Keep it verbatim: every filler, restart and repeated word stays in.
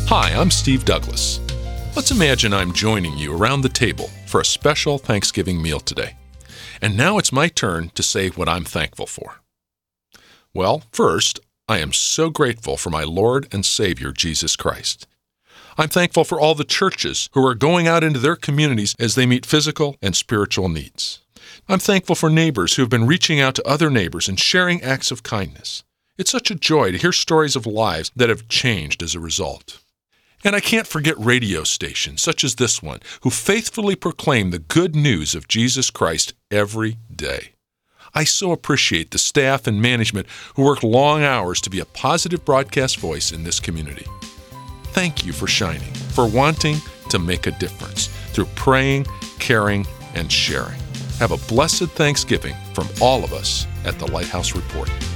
Hi, I'm Steve Douglas. Let's imagine I'm joining you around the table for a special Thanksgiving meal today. And now it's my turn to say what I'm thankful for. Well, first, I am so grateful for my Lord and Savior, Jesus Christ. I'm thankful for all the churches who are going out into their communities as they meet physical and spiritual needs. I'm thankful for neighbors who have been reaching out to other neighbors and sharing acts of kindness. It's such a joy to hear stories of lives that have changed as a result. And I can't forget radio stations such as this one, who faithfully proclaim the good news of Jesus Christ every day. I so appreciate the staff and management who work long hours to be a positive broadcast voice in this community. Thank you for shining, for wanting to make a difference through praying, caring, and sharing. Have a blessed Thanksgiving from all of us at the Lighthouse Report.